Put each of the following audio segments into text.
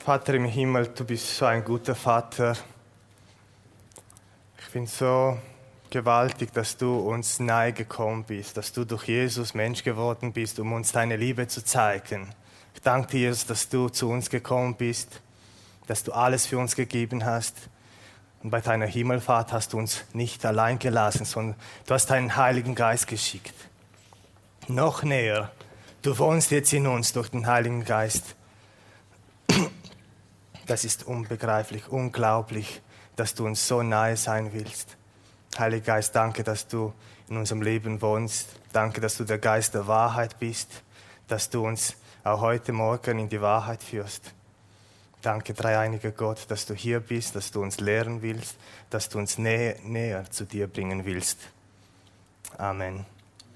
Vater im Himmel, du bist so ein guter Vater. Ich finde so gewaltig, dass du uns nahe gekommen bist, dass du durch Jesus Mensch geworden bist, um uns deine Liebe zu zeigen. Ich danke dir, Jesus, dass du zu uns gekommen bist, dass du alles für uns gegeben hast. Und bei deiner Himmelfahrt hast du uns nicht allein gelassen, sondern du hast deinen Heiligen Geist geschickt. Noch näher. Du wohnst jetzt in uns durch den Heiligen Geist. Das ist unbegreiflich, unglaublich, dass du uns so nahe sein willst. Heiliger Geist, danke, dass du in unserem Leben wohnst. Danke, dass du der Geist der Wahrheit bist, dass du uns auch heute Morgen in die Wahrheit führst. Danke, dreieiniger Gott, dass du hier bist, dass du uns lehren willst, dass du uns näher zu dir bringen willst. Amen.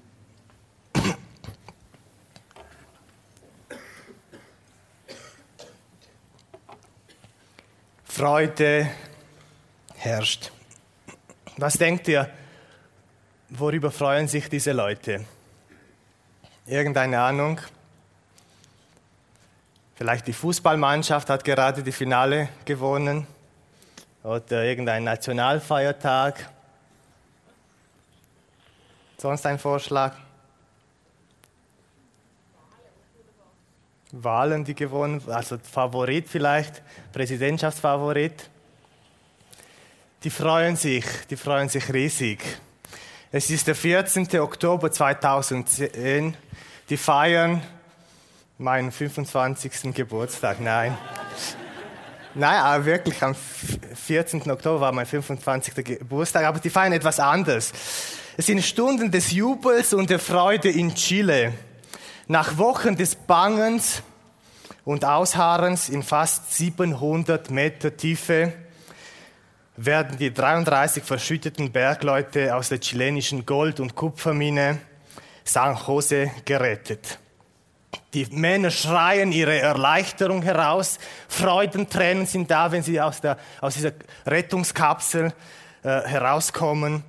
Freude herrscht. Was denkt ihr, worüber freuen sich diese Leute? Irgendeine Ahnung? Vielleicht die Fußballmannschaft hat gerade die Finale gewonnen oder irgendein Nationalfeiertag. Sonst ein Vorschlag? Wahlen, die gewonnen, also Favorit vielleicht, Präsidentschaftsfavorit. Die freuen sich riesig. Es ist der 14. Oktober 2010. Die feiern meinen 25. Geburtstag. Nein, aber wirklich am 14. Oktober war mein 25. Geburtstag, aber die feiern etwas anderes. Es sind Stunden des Jubels und der Freude in Chile. Nach Wochen des Bangens und Ausharrens in fast 700 Meter Tiefe werden die 33 verschütteten Bergleute aus der chilenischen Gold- und Kupfermine San Jose gerettet. Die Männer schreien ihre Erleichterung heraus. Freudentränen sind da, wenn sie aus dieser Rettungskapsel herauskommen.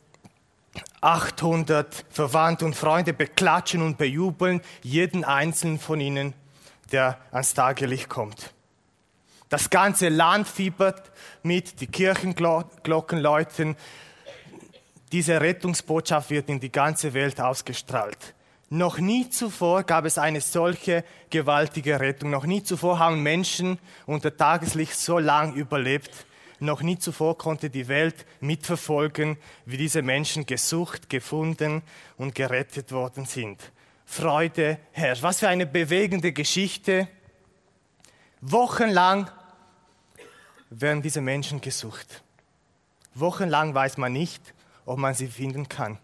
800 Verwandte und Freunde beklatschen und bejubeln jeden einzelnen von ihnen, der ans Tageslicht kommt. Das ganze Land fiebert mit, die Kirchenglocken läuten. Diese Rettungsbotschaft wird in die ganze Welt ausgestrahlt. Noch nie zuvor gab es eine solche gewaltige Rettung. Noch nie zuvor haben Menschen unter Tageslicht so lang überlebt. Noch nie zuvor konnte die Welt mitverfolgen, wie diese Menschen gesucht, gefunden und gerettet worden sind. Freude herrscht. Was für eine bewegende Geschichte. Wochenlang werden diese Menschen gesucht. Wochenlang weiß man nicht, ob man sie finden kann.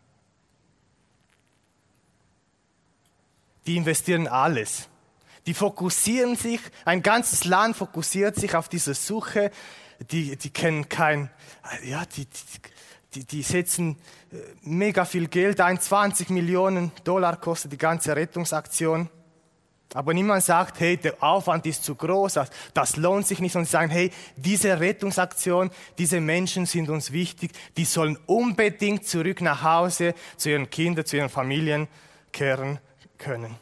Die investieren alles. Die fokussieren sich, ein ganzes Land fokussiert sich auf diese Suche. Die kennen die setzen mega viel Geld ein. 20 Millionen Dollar kostet die ganze Rettungsaktion. Aber niemand sagt, hey, der Aufwand ist zu groß, das lohnt sich nicht. Und sie sagen, hey, diese Rettungsaktion, diese Menschen sind uns wichtig, die sollen unbedingt zurück nach Hause, zu ihren Kindern, zu ihren Familien kehren können.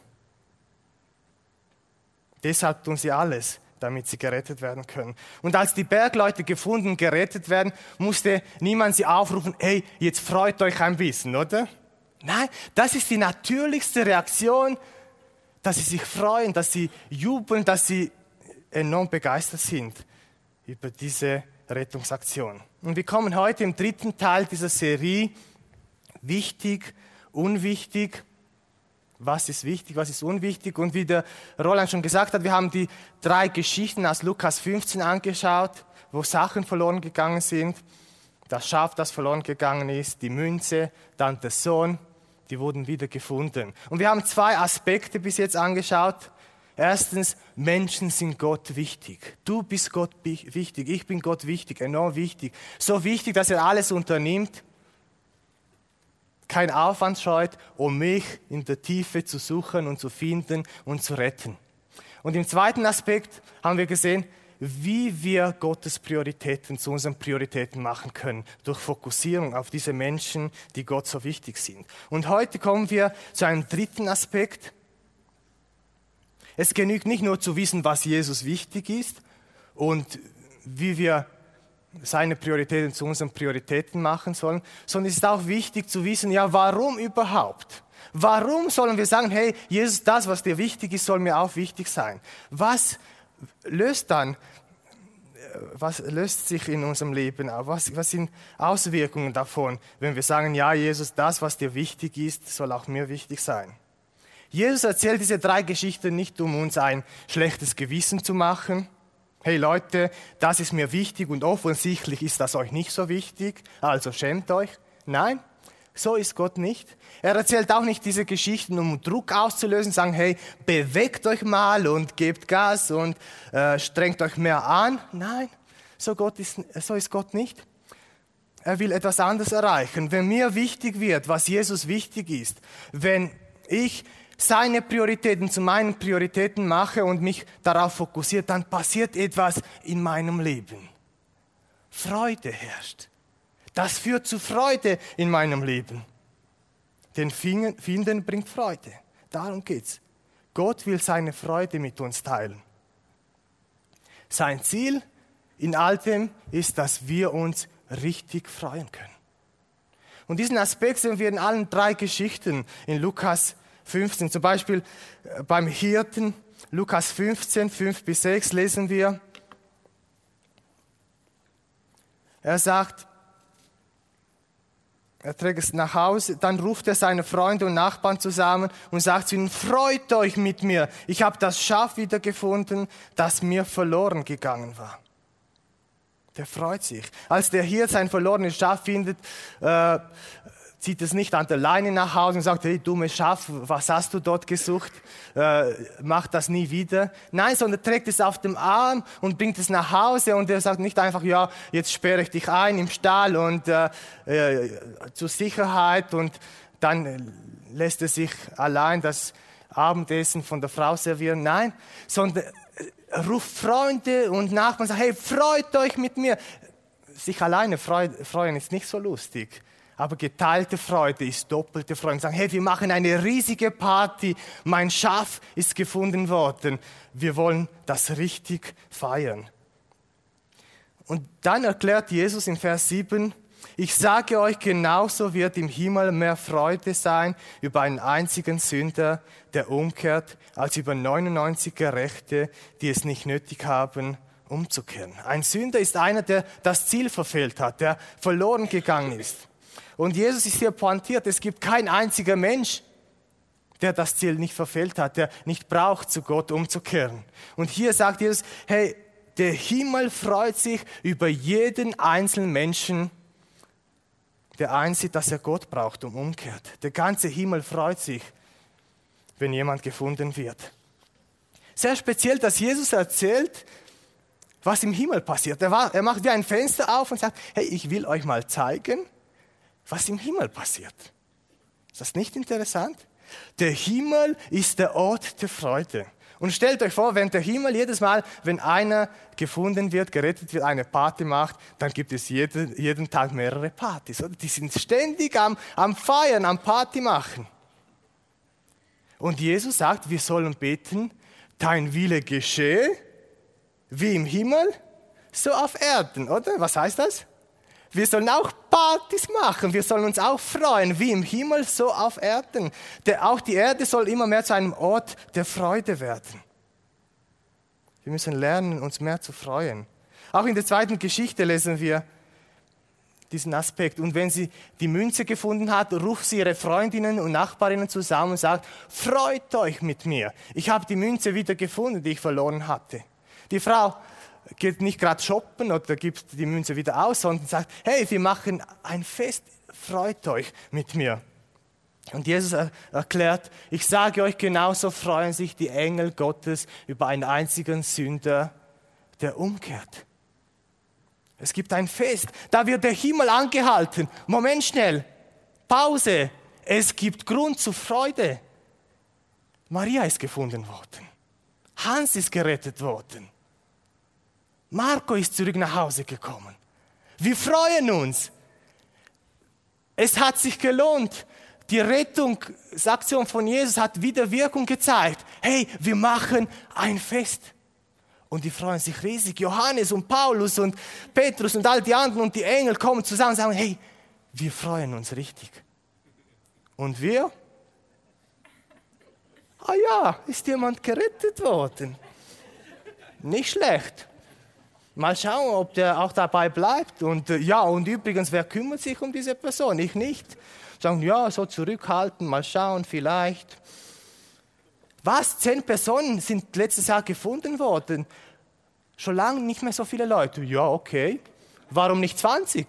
Deshalb tun sie alles, damit sie gerettet werden können. Und als die Bergleute gefunden, gerettet werden, musste niemand sie aufrufen, hey, jetzt freut euch ein bisschen, oder? Nein, das ist die natürlichste Reaktion, dass sie sich freuen, dass sie jubeln, dass sie enorm begeistert sind über diese Rettungsaktion. Und wir kommen heute im dritten Teil dieser Serie, wichtig, unwichtig. Was ist wichtig, was ist unwichtig? Und wie der Roland schon gesagt hat, wir haben die 3 Geschichten aus Lukas 15 angeschaut, wo Sachen verloren gegangen sind. Das Schaf, das verloren gegangen ist, die Münze, dann der Sohn, die wurden wieder gefunden. Und wir haben 2 Aspekte bis jetzt angeschaut. Erstens, Menschen sind Gott wichtig. Du bist Gott wichtig, ich bin Gott wichtig, enorm wichtig. So wichtig, dass er alles unternimmt, kein Aufwand scheut, um mich in der Tiefe zu suchen und zu finden und zu retten. Und im zweiten Aspekt haben wir gesehen, wie wir Gottes Prioritäten zu unseren Prioritäten machen können, durch Fokussierung auf diese Menschen, die Gott so wichtig sind. Und heute kommen wir zu einem dritten Aspekt. Es genügt nicht nur zu wissen, was Jesus wichtig ist, und wie wir seine Prioritäten zu unseren Prioritäten machen sollen, sondern es ist auch wichtig zu wissen, ja, warum überhaupt? Warum sollen wir sagen, hey, Jesus, das, was dir wichtig ist, soll mir auch wichtig sein? Was löst sich in unserem Leben auf? Was sind Auswirkungen davon, wenn wir sagen, ja, Jesus, das, was dir wichtig ist, soll auch mir wichtig sein? Jesus erzählt diese 3 Geschichten nicht, um uns ein schlechtes Gewissen zu machen. Hey Leute, das ist mir wichtig und offensichtlich ist das euch nicht so wichtig, also schämt euch. Nein, so ist Gott nicht. Er erzählt auch nicht diese Geschichten, um Druck auszulösen, sagen, hey, bewegt euch mal und gebt Gas und strengt euch mehr an. Nein, so ist Gott nicht. Er will etwas anderes erreichen. Wenn mir wichtig wird, was Jesus wichtig ist, wenn ich seine Prioritäten zu meinen Prioritäten mache und mich darauf fokussiert, dann passiert etwas in meinem Leben. Freude herrscht. Das führt zu Freude in meinem Leben. Den Finden bringt Freude. Darum geht's. Gott will seine Freude mit uns teilen. Sein Ziel in all dem ist, dass wir uns richtig freuen können. Und diesen Aspekt sehen wir in allen 3 Geschichten in Lukas 15. Zum Beispiel beim Hirten, Lukas 15, 5-6 lesen wir. Er sagt, er trägt es nach Hause, dann ruft er seine Freunde und Nachbarn zusammen und sagt zu ihnen, freut euch mit mir, ich habe das Schaf wiedergefunden, das mir verloren gegangen war. Der freut sich. Als der Hirt sein verlorenes Schaf findet, zieht es nicht an der Leine nach Hause und sagt, hey, dummes Schaf, was hast du dort gesucht? Mach das nie wieder. Nein, sondern trägt es auf dem Arm und bringt es nach Hause und er sagt nicht einfach, ja, jetzt sperre ich dich ein im Stall und zur Sicherheit und dann lässt er sich allein das Abendessen von der Frau servieren. Nein, sondern ruft Freunde und Nachbarn und sagt, hey, freut euch mit mir. Sich alleine freuen ist nicht so lustig. Aber geteilte Freude ist doppelte Freude. Sagen, hey, wir machen eine riesige Party. Mein Schaf ist gefunden worden. Wir wollen das richtig feiern. Und dann erklärt Jesus in Vers 7, ich sage euch, genauso wird im Himmel mehr Freude sein über einen einzigen Sünder, der umkehrt, als über 99 Gerechte, die es nicht nötig haben, umzukehren. Ein Sünder ist einer, der das Ziel verfehlt hat, der verloren gegangen ist. Und Jesus ist hier pointiert, es gibt kein einziger Mensch, der das Ziel nicht verfehlt hat, der nicht braucht, zu Gott umzukehren. Und hier sagt Jesus, hey, der Himmel freut sich über jeden einzelnen Menschen, der einsieht, dass er Gott braucht und umkehrt. Der ganze Himmel freut sich, wenn jemand gefunden wird. Sehr speziell, dass Jesus erzählt, was im Himmel passiert. Er macht wie ein Fenster auf und sagt, hey, ich will euch mal zeigen, was im Himmel passiert. Ist das nicht interessant? Der Himmel ist der Ort der Freude. Und stellt euch vor, wenn der Himmel jedes Mal, wenn einer gefunden wird, gerettet wird, eine Party macht, dann gibt es jeden Tag mehrere Partys. Oder? Die sind ständig am Feiern, am Party machen. Und Jesus sagt, wir sollen beten, dein Wille geschehe, wie im Himmel, so auf Erden, oder? Was heißt das? Wir sollen auch Partys machen, wir sollen uns auch freuen, wie im Himmel, so auf Erden. Auch die Erde soll immer mehr zu einem Ort der Freude werden. Wir müssen lernen, uns mehr zu freuen. Auch in der 2. Geschichte lesen wir diesen Aspekt. Und wenn sie die Münze gefunden hat, ruft sie ihre Freundinnen und Nachbarinnen zusammen und sagt, freut euch mit mir. Ich habe die Münze wieder gefunden, die ich verloren hatte. Die Frau geht nicht gerade shoppen oder gibt die Münze wieder aus, sondern sagt, hey, wir machen ein Fest, freut euch mit mir. Und Jesus erklärt, ich sage euch, genauso freuen sich die Engel Gottes über einen einzigen Sünder, der umkehrt. Es gibt ein Fest, da wird der Himmel angehalten. Moment schnell, Pause, es gibt Grund zur Freude. Maria ist gefunden worden. Hans ist gerettet worden. Marco ist zurück nach Hause gekommen. Wir freuen uns. Es hat sich gelohnt. Die Rettungsaktion von Jesus hat wieder Wirkung gezeigt. Hey, wir machen ein Fest. Und die freuen sich riesig. Johannes und Paulus und Petrus und all die anderen und die Engel kommen zusammen und sagen, hey, wir freuen uns richtig. Und wir? Ah ja, ist jemand gerettet worden? Nicht schlecht. Mal schauen, ob der auch dabei bleibt. Und ja, und übrigens, wer kümmert sich um diese Person? Ich nicht. Sagen, ja, so zurückhalten, mal schauen, vielleicht. Was? 10 Personen sind letztes Jahr gefunden worden. Schon lange nicht mehr so viele Leute. Ja, okay. Warum nicht 20?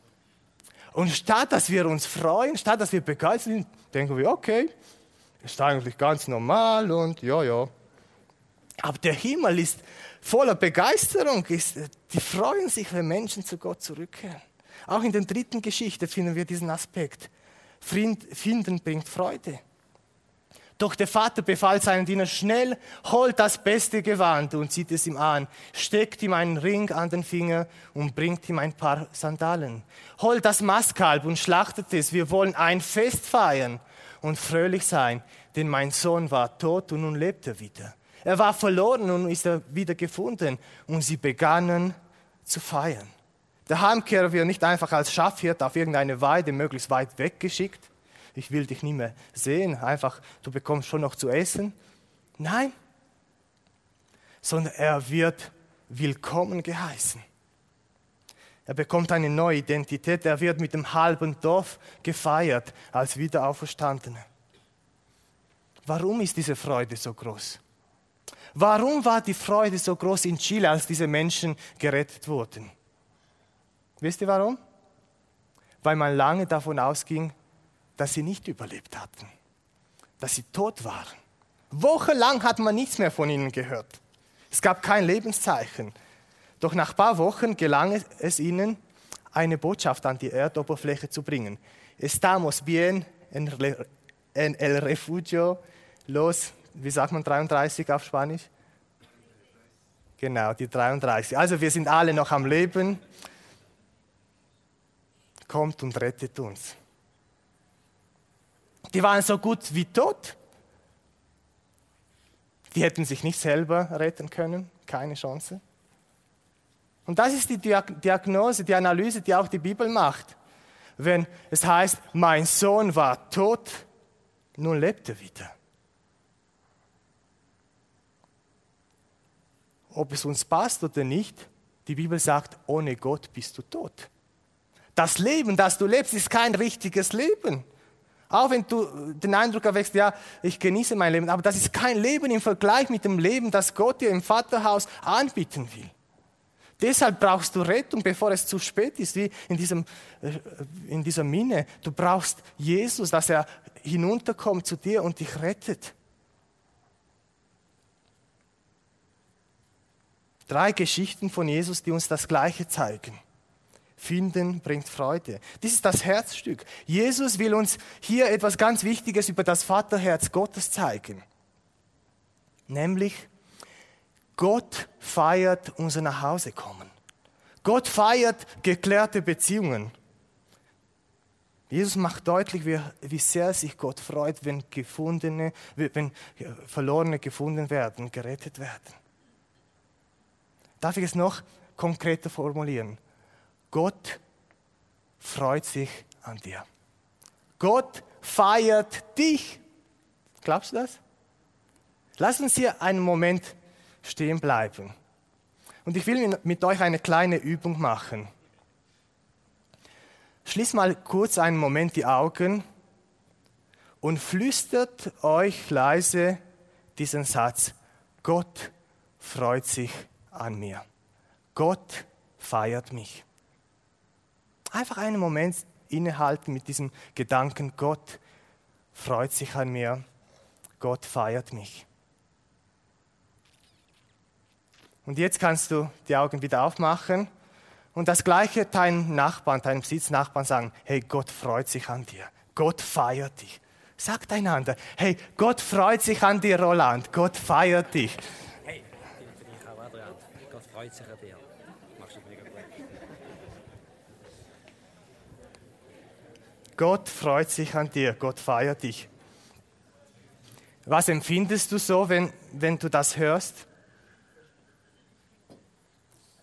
Und statt dass wir uns freuen, statt dass wir begeistert sind, denken wir, okay, ist eigentlich ganz normal und ja. Aber der Himmel ist voller Begeisterung. Die freuen sich, wenn Menschen zu Gott zurückkehren. Auch in der 3. Geschichte finden wir diesen Aspekt. Finden bringt Freude. Doch der Vater befahl seinen Dienern schnell, holt das beste Gewand und zieht es ihm an, steckt ihm einen Ring an den Finger und bringt ihm ein paar Sandalen. Holt das Mastkalb und schlachtet es, wir wollen ein Fest feiern und fröhlich sein, denn mein Sohn war tot und nun lebt er wieder. Er war verloren und nun ist er wieder gefunden und sie begannen zu feiern. Der Heimkehrer wird nicht einfach als Schafhirt auf irgendeine Weide möglichst weit weggeschickt. Ich will dich nie mehr sehen, einfach, du bekommst schon noch zu essen. Nein, sondern er wird willkommen geheißen. Er bekommt eine neue Identität, er wird mit dem halben Dorf gefeiert als Wiederauferstandener. Warum ist diese Freude so groß? Warum war die Freude so groß in Chile, als diese Menschen gerettet wurden? Wisst ihr warum? Weil man lange davon ausging, dass sie nicht überlebt hatten, dass sie tot waren. Wochenlang hat man nichts mehr von ihnen gehört. Es gab kein Lebenszeichen. Doch nach ein paar Wochen gelang es ihnen, eine Botschaft an die Erdoberfläche zu bringen. Estamos bien en el refugio los, wie sagt man 33 auf Spanisch? Genau, die 33. Also wir sind alle noch am Leben. Kommt und rettet uns. Die waren so gut wie tot. Die hätten sich nicht selber retten können, keine Chance. Und das ist die Diagnose, die Analyse, die auch die Bibel macht. Wenn es heißt, mein Sohn war tot, nun lebt er wieder. Ob es uns passt oder nicht, die Bibel sagt, ohne Gott bist du tot. Das Leben, das du lebst, ist kein richtiges Leben. Auch wenn du den Eindruck erweckst, ja, ich genieße mein Leben, aber das ist kein Leben im Vergleich mit dem Leben, das Gott dir im Vaterhaus anbieten will. Deshalb brauchst du Rettung, bevor es zu spät ist, wie in dieser Minne. Du brauchst Jesus, dass er hinunterkommt zu dir und dich rettet. 3 Geschichten von Jesus, die uns das Gleiche zeigen. Finden bringt Freude. Das ist das Herzstück. Jesus will uns hier etwas ganz Wichtiges über das Vaterherz Gottes zeigen. Nämlich, Gott feiert unser Nachhausekommen. Gott feiert geklärte Beziehungen. Jesus macht deutlich, wie sehr sich Gott freut, wenn Verlorene gefunden werden, gerettet werden. Darf ich es noch konkreter formulieren? Gott freut sich an dir. Gott feiert dich. Glaubst du das? Lass uns hier einen Moment stehen bleiben. Und ich will mit euch eine kleine Übung machen. Schließt mal kurz einen Moment die Augen und flüstert euch leise diesen Satz. Gott freut sich an mir. Gott feiert mich. Einfach einen Moment innehalten mit diesem Gedanken, Gott freut sich an mir, Gott feiert mich. Und jetzt kannst du die Augen wieder aufmachen und das Gleiche deinem Nachbarn, deinem Sitznachbarn sagen, hey, Gott freut sich an dir, Gott feiert dich. Sagt einander, hey, Gott freut sich an dir, Roland, Gott feiert dich. Hey, für dich auch, Adrian, Gott freut sich an dir. Machst du mega gut. Gott freut sich an dir, Gott feiert dich. Was empfindest du so, wenn du das hörst?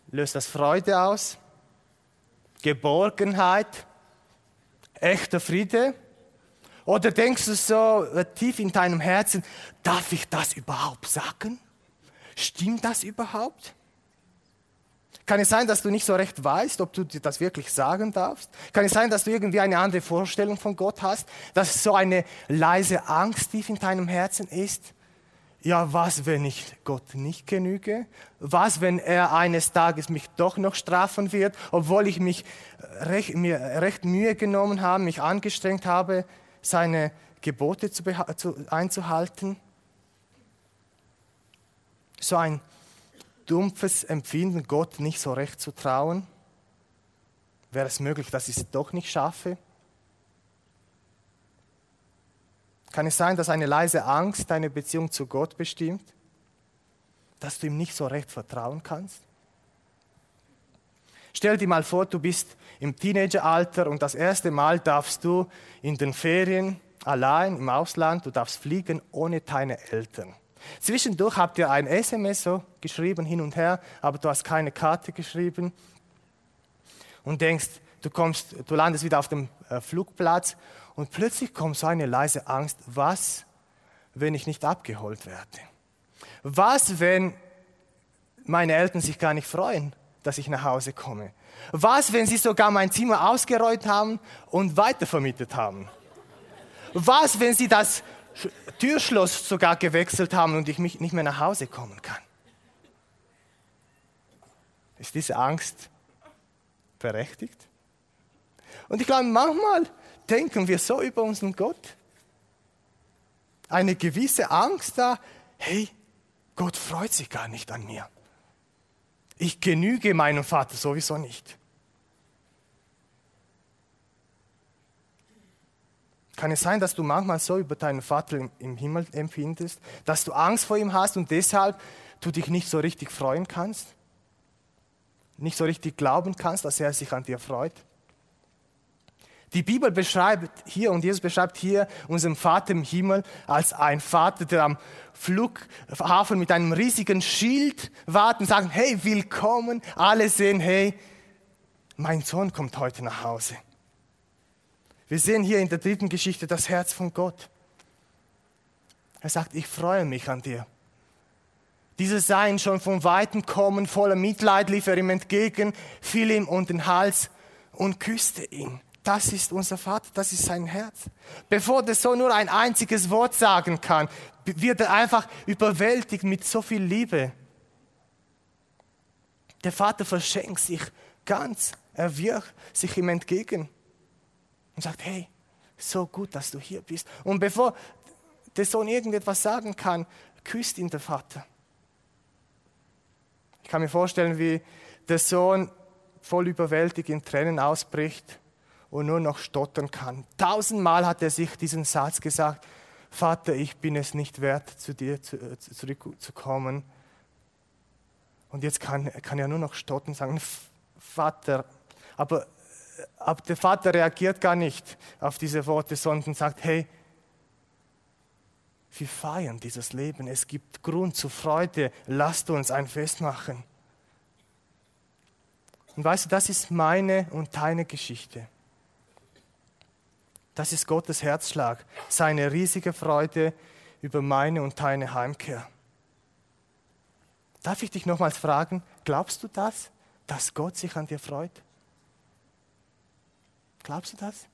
Löst das Freude aus? Geborgenheit? Echter Friede? Oder denkst du so tief in deinem Herzen, darf ich das überhaupt sagen? Stimmt das überhaupt? Kann es sein, dass du nicht so recht weißt, ob du dir das wirklich sagen darfst? Kann es sein, dass du irgendwie eine andere Vorstellung von Gott hast? Dass so eine leise Angst tief in deinem Herzen ist? Ja, was, wenn ich Gott nicht genüge? Was, wenn er eines Tages mich doch noch strafen wird, obwohl ich mir recht Mühe genommen habe, mich angestrengt habe, seine Gebote einzuhalten? So ein dumpfes Empfinden, Gott nicht so recht zu trauen? Wäre es möglich, dass ich es doch nicht schaffe? Kann es sein, dass eine leise Angst deine Beziehung zu Gott bestimmt? Dass du ihm nicht so recht vertrauen kannst? Stell dir mal vor, du bist im Teenageralter und das erste Mal darfst du in den Ferien allein im Ausland, du darfst fliegen ohne deine Eltern. Zwischendurch habt ihr ein SMS so geschrieben, hin und her, aber du hast keine Karte geschrieben und denkst, du landest wieder auf dem Flugplatz und plötzlich kommt so eine leise Angst, was, wenn ich nicht abgeholt werde? Was, wenn meine Eltern sich gar nicht freuen, dass ich nach Hause komme? Was, wenn sie sogar mein Zimmer ausgeräumt haben und weitervermietet haben? Was, wenn sie das Türschloss sogar gewechselt haben und ich nicht mehr nach Hause kommen kann? Ist diese Angst berechtigt? Und ich glaube, manchmal denken wir so über unseren Gott. Eine gewisse Angst da, hey, Gott freut sich gar nicht an mir. Ich genüge meinem Vater sowieso nicht. Kann es sein, dass du manchmal so über deinen Vater im Himmel empfindest, dass du Angst vor ihm hast und deshalb du dich nicht so richtig freuen kannst? Nicht so richtig glauben kannst, dass er sich an dir freut? Die Bibel beschreibt hier und Jesus beschreibt hier unseren Vater im Himmel als ein Vater, der am Flughafen mit einem riesigen Schild wartet und sagt, hey, willkommen. Alle sehen, hey, mein Sohn kommt heute nach Hause. Wir sehen hier in der dritten Geschichte das Herz von Gott. Er sagt, ich freue mich an dir. Dieses Sein schon von Weitem kommen, voller Mitleid lief er ihm entgegen, fiel ihm um den Hals und küsste ihn. Das ist unser Vater, das ist sein Herz. Bevor der Sohn nur ein einziges Wort sagen kann, wird er einfach überwältigt mit so viel Liebe. Der Vater verschenkt sich ganz, er wirft sich ihm entgegen und sagt, hey, so gut, dass du hier bist. Und bevor der Sohn irgendetwas sagen kann, küsst ihn der Vater. Ich kann mir vorstellen, wie der Sohn voll überwältigt in Tränen ausbricht und nur noch stottern kann. 1000-mal hat er sich diesen Satz gesagt, Vater, ich bin es nicht wert, zu dir zurückzukommen. Und jetzt kann er nur noch stottern und sagen, Vater, aber der Vater reagiert gar nicht auf diese Worte, sondern sagt, hey, wir feiern dieses Leben, es gibt Grund zur Freude, lasst uns ein Fest machen. Und weißt du, das ist meine und deine Geschichte. Das ist Gottes Herzschlag, seine riesige Freude über meine und deine Heimkehr. Darf ich dich nochmals fragen, glaubst du das, dass Gott sich an dir freut? Glaubst du das?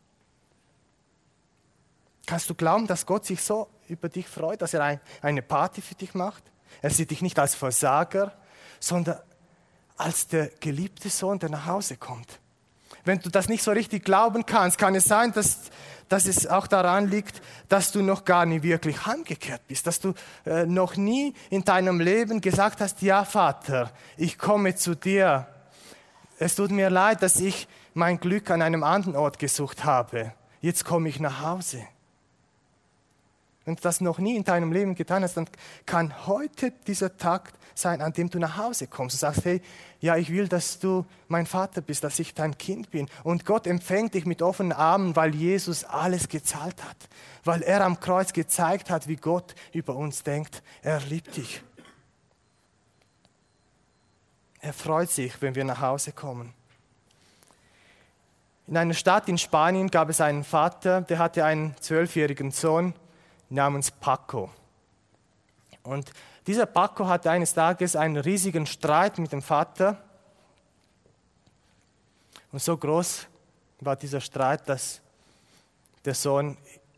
Kannst du glauben, dass Gott sich so über dich freut, dass er eine Party für dich macht? Er sieht dich nicht als Versager, sondern als der geliebte Sohn, der nach Hause kommt. Wenn du das nicht so richtig glauben kannst, kann es sein, dass es auch daran liegt, dass du noch gar nie wirklich heimgekehrt bist, dass du noch nie in deinem Leben gesagt hast, ja Vater, ich komme zu dir. Es tut mir leid, dass ich mein Glück an einem anderen Ort gesucht habe. Jetzt komme ich nach Hause. Wenn du das noch nie in deinem Leben getan hast, dann kann heute dieser Tag sein, an dem du nach Hause kommst und sagst, hey, ja, ich will, dass du mein Vater bist, dass ich dein Kind bin. Und Gott empfängt dich mit offenen Armen, weil Jesus alles gezahlt hat. Weil er am Kreuz gezeigt hat, wie Gott über uns denkt. Er liebt dich. Er freut sich, wenn wir nach Hause kommen. In einer Stadt in Spanien gab es einen Vater, der hatte einen 12-jährigen Sohn namens Paco. Und dieser Paco hatte eines Tages einen riesigen Streit mit dem Vater. Und so groß war dieser Streit, dass der Sohn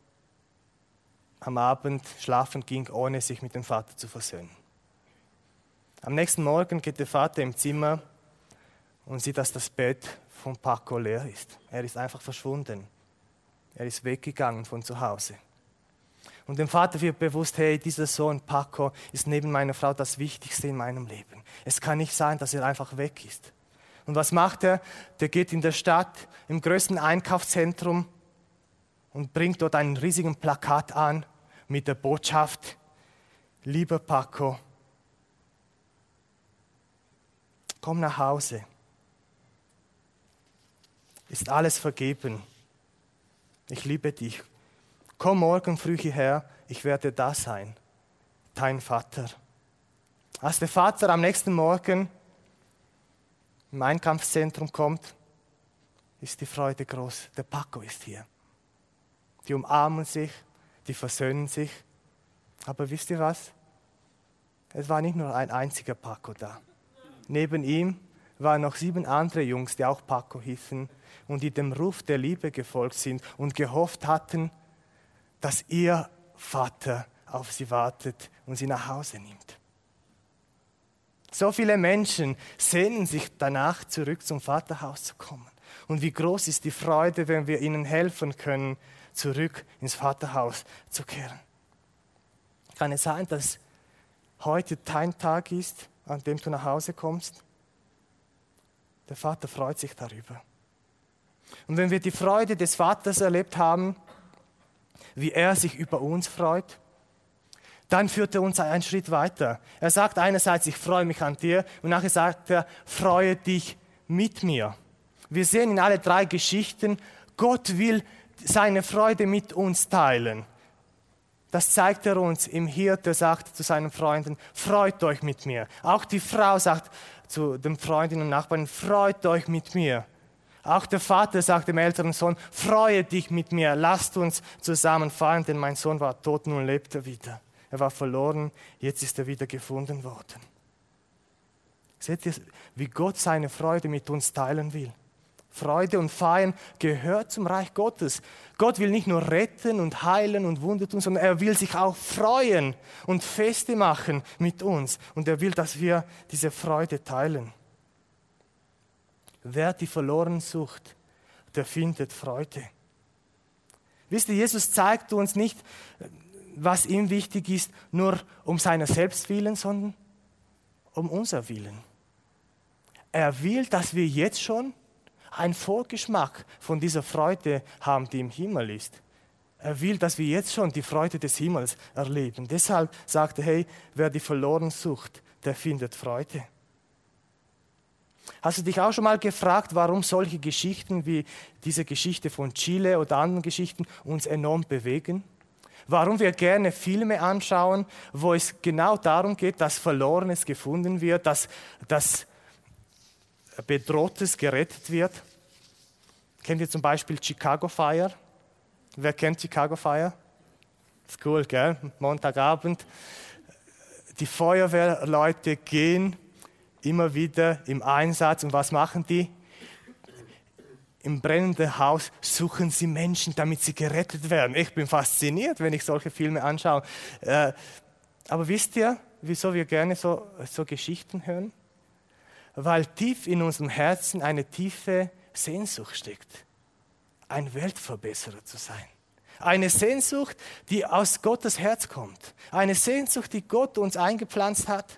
am Abend schlafen ging, ohne sich mit dem Vater zu versöhnen. Am nächsten Morgen geht der Vater im Zimmer und sieht, dass das Bett von Paco leer ist. Er ist einfach verschwunden. Er ist weggegangen von zu Hause. Und dem Vater wird bewusst, hey, dieser Sohn Paco ist neben meiner Frau das Wichtigste in meinem Leben. Es kann nicht sein, dass er einfach weg ist. Und was macht er? Der geht in der Stadt, im größten Einkaufszentrum und bringt dort einen riesigen Plakat an mit der Botschaft: Lieber Paco, komm nach Hause. Ist alles vergeben. Ich liebe dich. Komm morgen früh hierher, ich werde da sein. Dein Vater. Als der Vater am nächsten Morgen im Einkaufszentrum kommt, ist die Freude groß. Der Paco ist hier. Die umarmen sich, die versöhnen sich. Aber wisst ihr was? Es war nicht nur ein einziger Paco da. Neben ihm waren noch 7 andere Jungs, die auch Paco hießen und die dem Ruf der Liebe gefolgt sind und gehofft hatten, dass ihr Vater auf sie wartet und sie nach Hause nimmt. So viele Menschen sehnen sich danach, zurück zum Vaterhaus zu kommen. Und wie groß ist die Freude, wenn wir ihnen helfen können, zurück ins Vaterhaus zu kehren. Kann es sein, dass heute dein Tag ist, an dem du nach Hause kommst? Der Vater freut sich darüber. Und wenn wir die Freude des Vaters erlebt haben, wie er sich über uns freut, dann führt er uns einen Schritt weiter. Er sagt einerseits, ich freue mich an dir, und nachher sagt er, freue dich mit mir. Wir sehen in alle 3 Geschichten, Gott will seine Freude mit uns teilen. Das zeigt er uns im Hirte, sagt zu seinen Freunden, freut euch mit mir. Auch die Frau sagt zu den Freundinnen und Nachbarn, freut euch mit mir. Auch der Vater sagt dem älteren Sohn, freue dich mit mir, lasst uns zusammen feiern, denn mein Sohn war tot, nun lebt er wieder. Er war verloren, jetzt ist er wieder gefunden worden. Seht ihr, wie Gott seine Freude mit uns teilen will? Freude und Feiern gehört zum Reich Gottes. Gott will nicht nur retten und heilen und Wunder tun, sondern er will sich auch freuen und Feste machen mit uns. Und er will, dass wir diese Freude teilen. Wer die Verlorenen sucht, der findet Freude. Wisst ihr, Jesus zeigt uns nicht, was ihm wichtig ist, nur um seiner selbst willen, sondern um unser Willen. Er will, dass wir jetzt schon einen Vorgeschmack von dieser Freude haben, die im Himmel ist. Er will, dass wir jetzt schon die Freude des Himmels erleben. Deshalb sagt er, hey, wer die Verlorenen sucht, der findet Freude. Hast du dich auch schon mal gefragt, warum solche Geschichten wie diese Geschichte von Chile oder anderen Geschichten uns enorm bewegen? Warum wir gerne Filme anschauen, wo es genau darum geht, dass Verlorenes gefunden wird, dass Bedrohtes gerettet wird? Kennt ihr zum Beispiel Chicago Fire? Wer kennt Chicago Fire? Ist cool, gell? Montagabend. Die Feuerwehrleute gehen immer wieder im Einsatz. Und was machen die? Im brennenden Haus suchen sie Menschen, damit sie gerettet werden. Ich bin fasziniert, wenn ich solche Filme anschaue. Aber wisst ihr, wieso wir gerne so Geschichten hören? Weil tief in unserem Herzen eine tiefe Sehnsucht steckt, ein Weltverbesserer zu sein. Eine Sehnsucht, die aus Gottes Herz kommt. Eine Sehnsucht, die Gott uns eingepflanzt hat.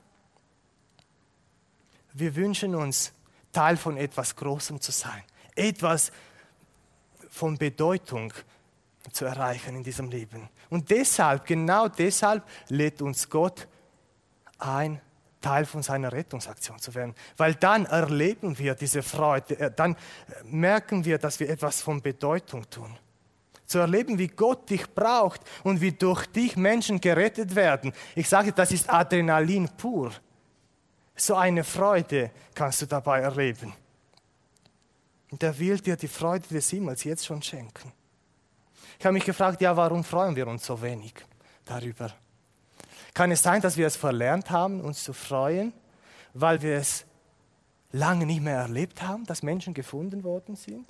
Wir wünschen uns, Teil von etwas Großem zu sein. Etwas von Bedeutung zu erreichen in diesem Leben. Und deshalb, genau deshalb, lädt uns Gott ein, Teil von seiner Rettungsaktion zu werden. Weil dann erleben wir diese Freude, dann merken wir, dass wir etwas von Bedeutung tun. Zu erleben, wie Gott dich braucht und wie durch dich Menschen gerettet werden. Ich sage, das ist Adrenalin pur. So eine Freude kannst du dabei erleben. Und er will dir die Freude des Himmels jetzt schon schenken. Ich habe mich gefragt, ja, warum freuen wir uns so wenig darüber? Kann es sein, dass wir es verlernt haben, uns zu freuen, weil wir es lange nicht mehr erlebt haben, dass Menschen gefunden worden sind?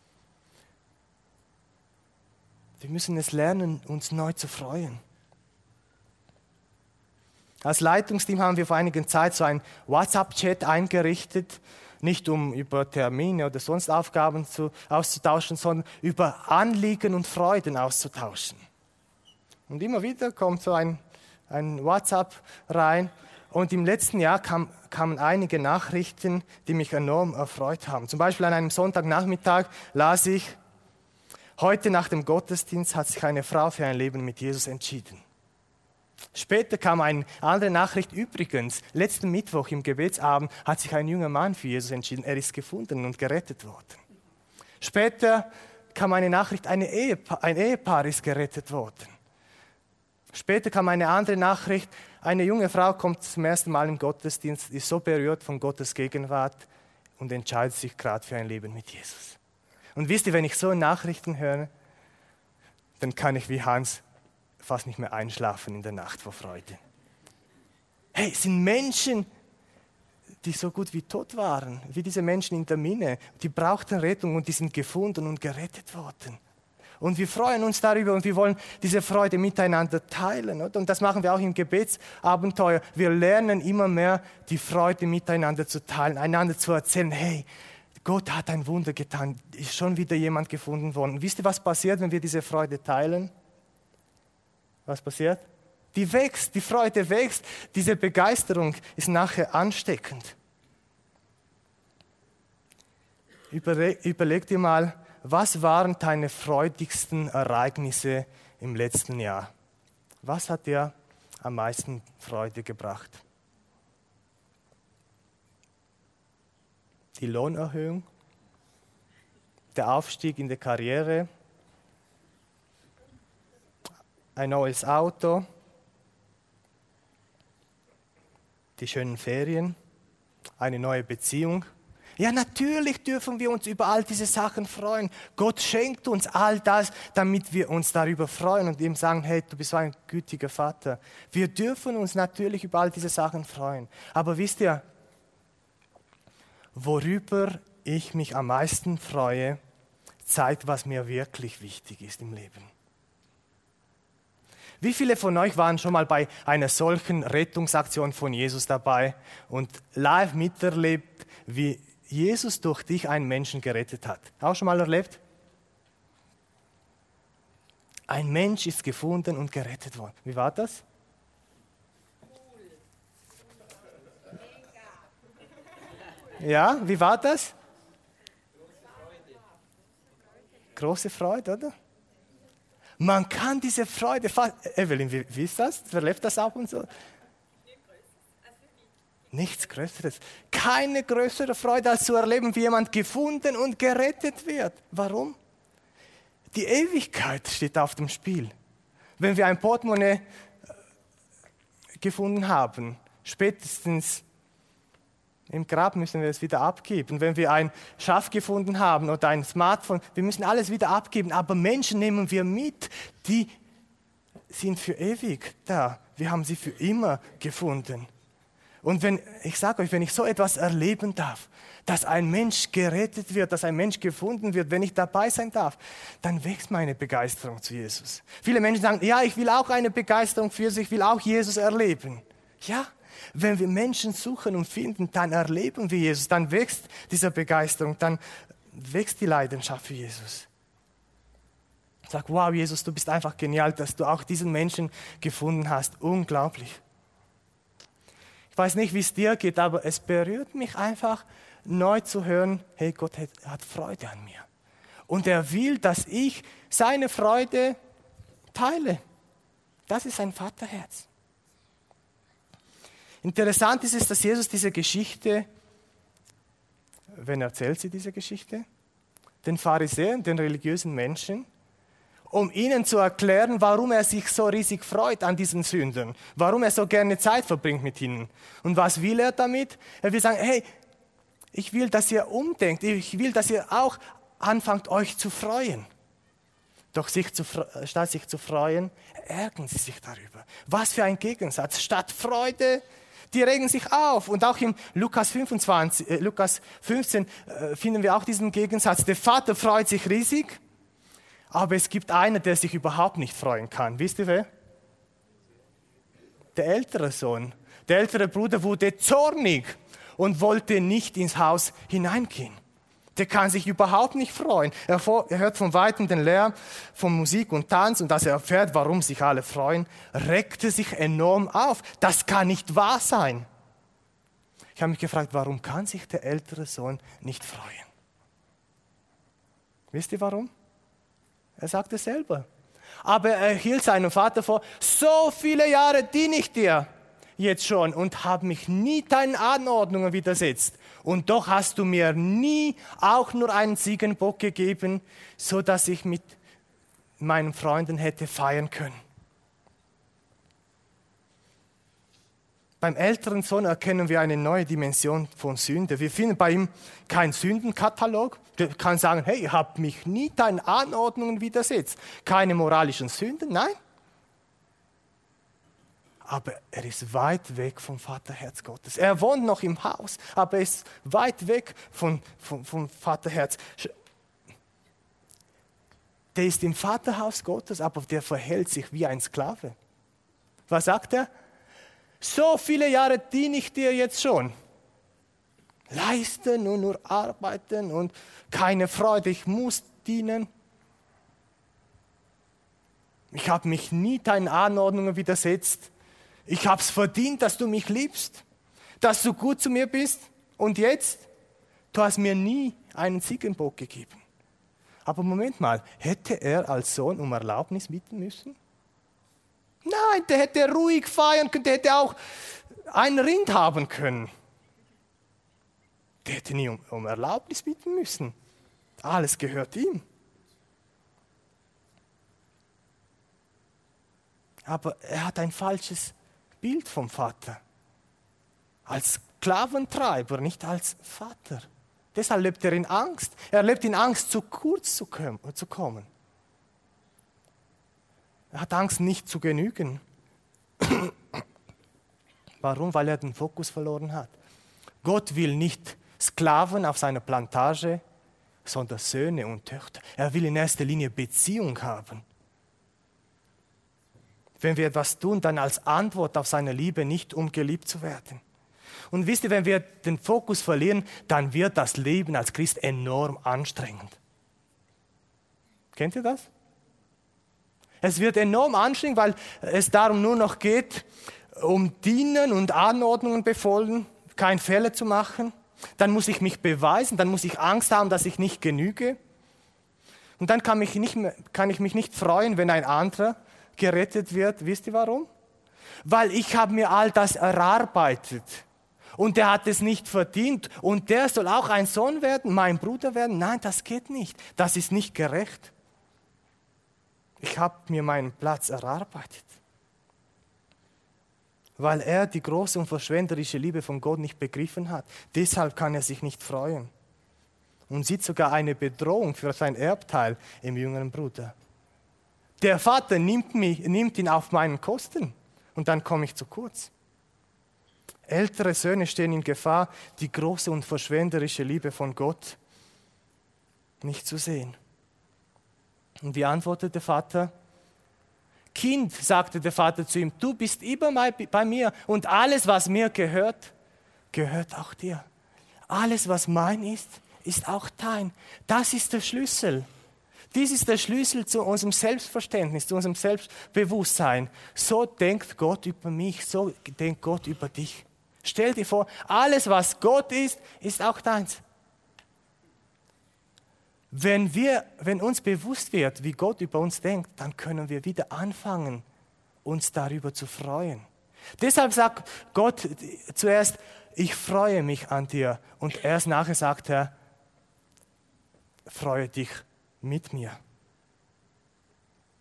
Wir müssen es lernen, uns neu zu freuen. Als Leitungsteam haben wir vor einiger Zeit so einen WhatsApp-Chat eingerichtet, nicht um über Termine oder sonst Aufgaben auszutauschen, sondern über Anliegen und Freuden auszutauschen. Und immer wieder kommt so ein WhatsApp rein. Und im letzten Jahr kamen einige Nachrichten, die mich enorm erfreut haben. Zum Beispiel an einem Sonntagnachmittag las ich: Heute nach dem Gottesdienst hat sich eine Frau für ein Leben mit Jesus entschieden. Später kam eine andere Nachricht: Übrigens, letzten Mittwoch im Gebetsabend hat sich ein junger Mann für Jesus entschieden. Er ist gefunden und gerettet worden. Später kam eine Nachricht: ein Ehepaar ist gerettet worden. Später kam eine andere Nachricht: eine junge Frau kommt zum ersten Mal im Gottesdienst, ist so berührt von Gottes Gegenwart und entscheidet sich gerade für ein Leben mit Jesus. Und wisst ihr, wenn ich so Nachrichten höre, dann kann ich wie Hans fast nicht mehr einschlafen in der Nacht vor Freude. Hey, es sind Menschen, die so gut wie tot waren, wie diese Menschen in der Mine. Die brauchten Rettung und die sind gefunden und gerettet worden. Und wir freuen uns darüber und wir wollen diese Freude miteinander teilen. Oder? Und das machen wir auch im Gebetsabenteuer. Wir lernen immer mehr, die Freude miteinander zu teilen, einander zu erzählen: Hey, Gott hat ein Wunder getan, ist schon wieder jemand gefunden worden. Wisst ihr, was passiert, wenn wir diese Freude teilen? Was passiert? Die wächst, die Freude wächst, diese Begeisterung ist nachher ansteckend. Überleg dir mal, was waren deine freudigsten Ereignisse im letzten Jahr? Was hat dir am meisten Freude gebracht? Die Lohnerhöhung? Der Aufstieg in der Karriere? Ein neues Auto? Die schönen Ferien? Eine neue Beziehung? Ja, natürlich dürfen wir uns über all diese Sachen freuen. Gott schenkt uns all das, damit wir uns darüber freuen und ihm sagen: Hey, du bist so ein gütiger Vater. Wir dürfen uns natürlich über all diese Sachen freuen. Aber wisst ihr, worüber ich mich am meisten freue, zeigt, was mir wirklich wichtig ist im Leben. Wie viele von euch waren schon mal bei einer solchen Rettungsaktion von Jesus dabei und live miterlebt, wie Jesus durch dich einen Menschen gerettet hat? Auch schon mal erlebt? Ein Mensch ist gefunden und gerettet worden. Wie war das? Ja, wie war das? Große Freude, oder? Man kann diese Freude fast... Evelyn, wie ist das? Verlebt das ab und so? Nichts Größeres. Keine größere Freude, als zu erleben, wie jemand gefunden und gerettet wird. Warum? Die Ewigkeit steht auf dem Spiel. Wenn wir ein Portemonnaie gefunden haben, spätestens im Grab müssen wir es wieder abgeben. Wenn wir ein Schaf gefunden haben oder ein Smartphone, wir müssen alles wieder abgeben. Aber Menschen nehmen wir mit, die sind für ewig da. Wir haben sie für immer gefunden. Und ich sage euch, wenn ich so etwas erleben darf, dass ein Mensch gerettet wird, dass ein Mensch gefunden wird, wenn ich dabei sein darf, dann wächst meine Begeisterung zu Jesus. Viele Menschen sagen: Ja, ich will auch eine Begeisterung für Jesus, ich will auch Jesus erleben. Ja, wenn wir Menschen suchen und finden, dann erleben wir Jesus, dann wächst diese Begeisterung, dann wächst die Leidenschaft für Jesus. Sag: Wow, Jesus, du bist einfach genial, dass du auch diesen Menschen gefunden hast. Unglaublich. Ich weiß nicht, wie es dir geht, aber es berührt mich einfach, neu zu hören: Hey, Gott hat Freude an mir. Und er will, dass ich seine Freude teile. Das ist sein Vaterherz. Interessant ist es, dass Jesus diese Geschichte, wen erzählt sie diese Geschichte? Den Pharisäern, den religiösen Menschen. um ihnen zu erklären, warum er sich so riesig freut an diesen Sünden, warum er so gerne Zeit verbringt mit ihnen. Und was will er damit? Er will sagen, hey, ich will, dass ihr umdenkt, ich will, dass ihr auch anfangt, euch zu freuen. Doch statt sich zu freuen, ärgern sie sich darüber. Was für ein Gegensatz. Statt Freude, die regen sich auf. Und auch im Lukas 15 finden wir auch diesen Gegensatz. Der Vater freut sich riesig, aber es gibt einen, der sich überhaupt nicht freuen kann. Wisst ihr wer? Der ältere Sohn. Der ältere Bruder wurde zornig und wollte nicht ins Haus hineingehen. Der kann sich überhaupt nicht freuen. Er hört von Weitem den Lärm von Musik und Tanz und als er erfährt, warum sich alle freuen, regt er sich enorm auf. Das kann nicht wahr sein. Ich habe mich gefragt, warum kann sich der ältere Sohn nicht freuen? Wisst ihr warum? Er sagt es selber. Aber er hielt seinem Vater vor, so viele Jahre diene ich dir jetzt schon und habe mich nie deinen Anordnungen widersetzt. Und doch hast du mir nie auch nur einen Ziegenbock gegeben, so dass ich mit meinen Freunden hätte feiern können. Beim älteren Sohn erkennen wir eine neue Dimension von Sünde. Wir finden bei ihm keinen Sündenkatalog. Der kann sagen, hey, ich habe mich nie deinen Anordnungen widersetzt. Keine moralischen Sünden, nein. Aber er ist weit weg vom Vaterherz Gottes. Er wohnt noch im Haus, aber er ist weit weg vom Vaterherz. Der ist im Vaterhaus Gottes, aber der verhält sich wie ein Sklave. Was sagt er? So viele Jahre diene ich dir jetzt schon. Leisten und nur arbeiten und keine Freude, ich muss dienen. Ich habe mich nie deinen Anordnungen widersetzt. Ich habe es verdient, dass du mich liebst, dass du gut zu mir bist. Und jetzt, du hast mir nie einen Ziegenbock gegeben. Aber Moment mal, hätte er als Sohn um Erlaubnis bitten müssen? Nein, der hätte ruhig feiern können, der hätte auch ein Rind haben können. Der hätte nie um Erlaubnis bitten müssen. Alles gehört ihm. Aber er hat ein falsches Bild vom Vater. Als Sklaventreiber, nicht als Vater. Deshalb lebt er in Angst. Er lebt in Angst, zu kurz zu kommen. Er hat Angst, nicht zu genügen. Warum? Weil er den Fokus verloren hat. Gott will nicht Sklaven auf seiner Plantage, sondern Söhne und Töchter. Er will in erster Linie Beziehung haben. Wenn wir etwas tun, dann als Antwort auf seine Liebe, nicht um geliebt zu werden. Und wisst ihr, wenn wir den Fokus verlieren, dann wird das Leben als Christ enorm anstrengend. Kennt ihr das? Es wird enorm anstrengend, weil es darum nur noch geht, um Dienen und Anordnungen befolgen, keine Fehler zu machen. Dann muss ich mich beweisen, dann muss ich Angst haben, dass ich nicht genüge. Und dann kann ich mich nicht freuen, wenn ein anderer gerettet wird. Wisst ihr warum? Weil ich habe mir all das erarbeitet. Und der hat es nicht verdient. Und der soll auch ein Sohn werden, mein Bruder werden. Nein, das geht nicht. Das ist nicht gerecht. Ich habe mir meinen Platz erarbeitet. Weil er die große und verschwenderische Liebe von Gott nicht begriffen hat. Deshalb kann er sich nicht freuen. Und sieht sogar eine Bedrohung für sein Erbteil im jüngeren Bruder. Der Vater nimmt ihn auf meinen Kosten und dann komme ich zu kurz. Ältere Söhne stehen in Gefahr, die große und verschwenderische Liebe von Gott nicht zu sehen. Und wie antwortet der Vater? Kind, sagte der Vater zu ihm, du bist immer bei mir und alles, was mir gehört, gehört auch dir. Alles, was mein ist, ist auch dein. Das ist der Schlüssel. Dies ist der Schlüssel zu unserem Selbstverständnis, zu unserem Selbstbewusstsein. So denkt Gott über mich, so denkt Gott über dich. Stell dir vor, alles, was Gott ist, ist auch deins. Wenn uns bewusst wird, wie Gott über uns denkt, dann können wir wieder anfangen, uns darüber zu freuen. Deshalb sagt Gott zuerst, ich freue mich an dir. Und erst nachher sagt er, freue dich mit mir.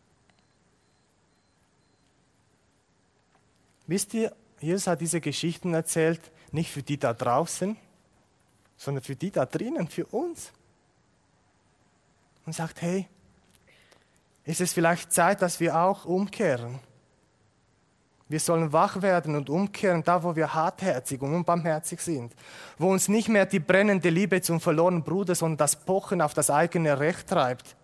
Wisst ihr, Jesus hat diese Geschichten erzählt, nicht für die da draußen, sondern für die da drinnen, für uns. Und sagt, hey, ist es vielleicht Zeit, dass wir auch umkehren? Wir sollen wach werden und umkehren, da wo wir hartherzig und unbarmherzig sind. Wo uns nicht mehr die brennende Liebe zum verlorenen Bruder, sondern das Pochen auf das eigene Recht treibt.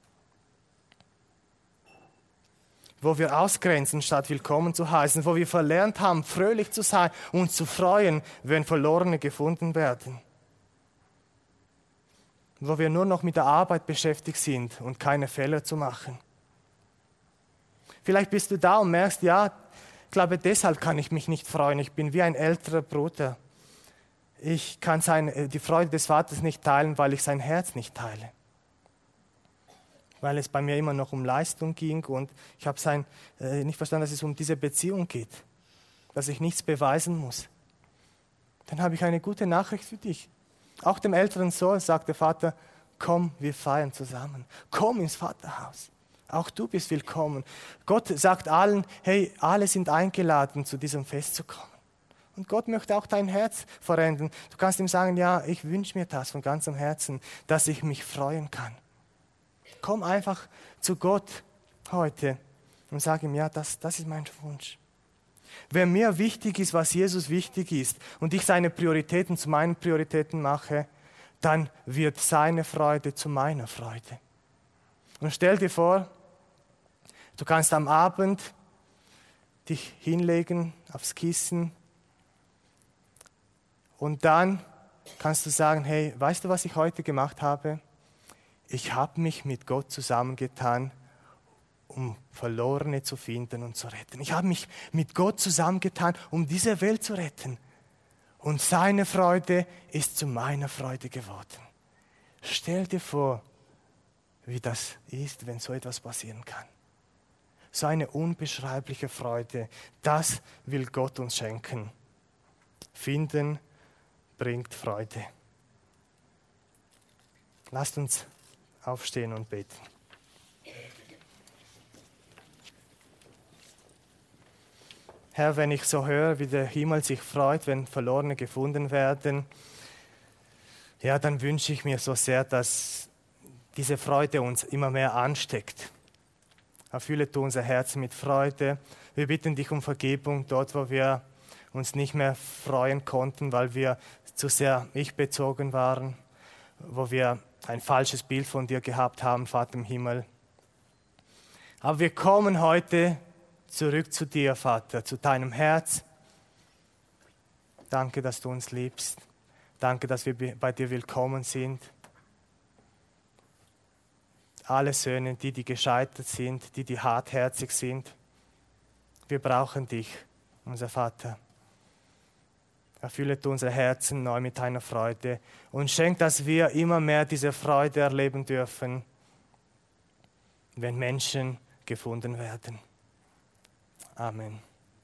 Wo wir ausgrenzen, statt willkommen zu heißen. Wo wir verlernt haben, fröhlich zu sein und zu freuen, wenn Verlorene gefunden werden. Wo wir nur noch mit der Arbeit beschäftigt sind und keine Fehler zu machen. Vielleicht bist du da und merkst, ja, ich glaube, deshalb kann ich mich nicht freuen. Ich bin wie ein älterer Bruder. Ich kann die Freude des Vaters nicht teilen, weil ich sein Herz nicht teile. Weil es bei mir immer noch um Leistung ging und ich habe nicht verstanden, dass es um diese Beziehung geht. Dass ich nichts beweisen muss. Dann habe ich eine gute Nachricht für dich. Auch dem älteren Sohn sagt der Vater, komm, wir feiern zusammen. Komm ins Vaterhaus. Auch du bist willkommen. Gott sagt allen, hey, alle sind eingeladen, zu diesem Fest zu kommen. Und Gott möchte auch dein Herz verändern. Du kannst ihm sagen, ja, ich wünsche mir das von ganzem Herzen, dass ich mich freuen kann. Komm einfach zu Gott heute und sag ihm, ja, das ist mein Wunsch. Wenn mir wichtig ist, was Jesus wichtig ist und ich seine Prioritäten zu meinen Prioritäten mache, dann wird seine Freude zu meiner Freude. Und stell dir vor, du kannst am Abend dich hinlegen aufs Kissen und dann kannst du sagen, hey, weißt du, was ich heute gemacht habe? Ich habe mich mit Gott zusammengetan, um Verlorene zu finden und zu retten. Ich habe mich mit Gott zusammengetan, um diese Welt zu retten. Und seine Freude ist zu meiner Freude geworden. Stell dir vor, wie das ist, wenn so etwas passieren kann. So eine unbeschreibliche Freude, das will Gott uns schenken. Finden bringt Freude. Lasst uns aufstehen und beten. Herr, wenn ich so höre, wie der Himmel sich freut, wenn Verlorene gefunden werden, ja, dann wünsche ich mir so sehr, dass diese Freude uns immer mehr ansteckt. Erfülle du unser Herz mit Freude. Wir bitten dich um Vergebung dort, wo wir uns nicht mehr freuen konnten, weil wir zu sehr ich-bezogen waren, wo wir ein falsches Bild von dir gehabt haben, Vater im Himmel. Aber wir kommen heute zurück zu dir, Vater, zu deinem Herz. Danke, dass du uns liebst. Danke, dass wir bei dir willkommen sind. Alle Söhne, die gescheitert sind, die hartherzig sind. Wir brauchen dich, unser Vater. Erfülle du unser Herzen neu mit deiner Freude und schenk, dass wir immer mehr diese Freude erleben dürfen, wenn Menschen gefunden werden. Amen.